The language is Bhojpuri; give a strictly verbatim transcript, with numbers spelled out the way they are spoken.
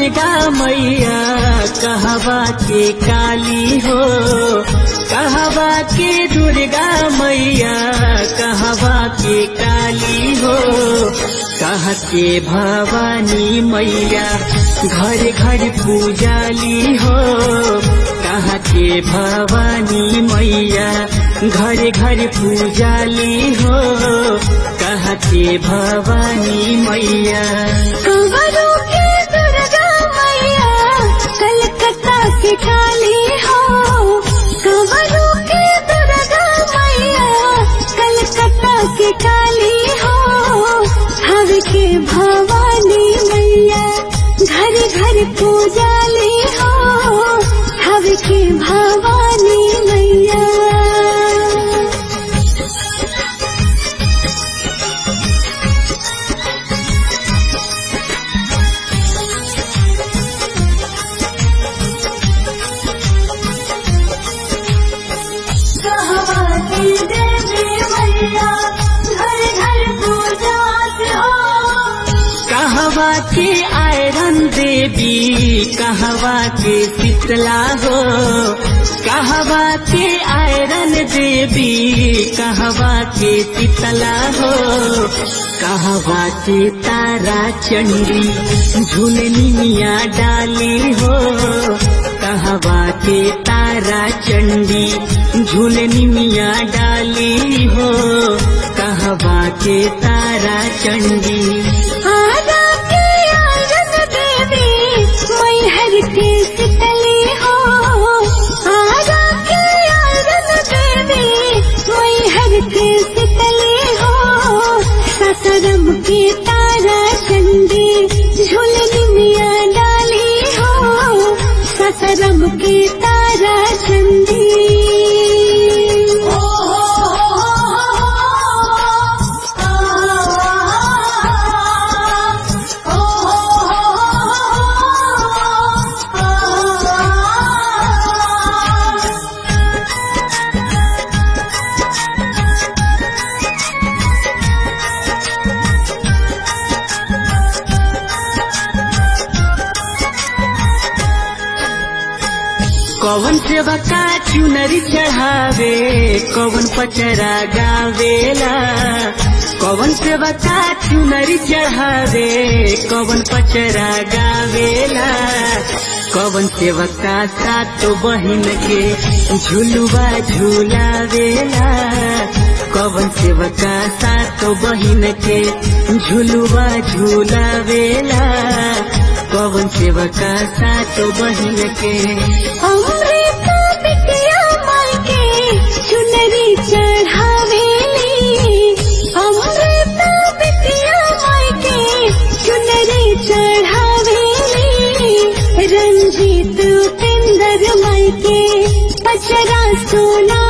दुर्गा मैया कहवा के काली हो, कहवा के दुर्गा मैया कहवा के काली हो। कह के भवानी मैया घर घर पूजाली हो, कह के भवानी मैया घर घर पूजाली हो, कह के भवानी मैया। कंवरों की दुर्गा मैया कलकत्ता की काली हो, कंवरों की दुर्गा मैया कलकत्ता की काली हो। हर के भवानी मैया घर घर पूजाली हो, हर के भवानी मैया। कहवा के आयरन देवी कहवा के शीतला हो, कहवा के आयरन देवी कहवा के शीतला हो। कहवा के तारा चंडी झूलनी मिया डाली हो, कहवा के तारा चंडी झूलनी मिया डाली हो, कहवा के तारा चंडी। आरा के आयरन देवी मैहर के शीतली हो, आरा के आयरन देवी मैहर के शीतली हो। सासाराम के तारा चंडी झूलनी मिया डाली हो, सासाराम के तारा चंडी। कौन सेवा का चुनरी चढ़ावे, कौन पचरा गावेला। कौन सेवा का चुनरी चढ़ावे, कौन पचरा गावेला। कौन सेवा का सातो बहिन के झुलुआ झुलावेला, कौन सेवा का सातो बहिन के झुलुआ झुलावेला। कौन सेवा का सातो बहिन के। अमृता बिटिया माई के चुनरी चढ़ावेली, अमृता बिटिया माई के चुनरी चढ़ावेली। रंजीत उपेंद्र माई के पचरा सुना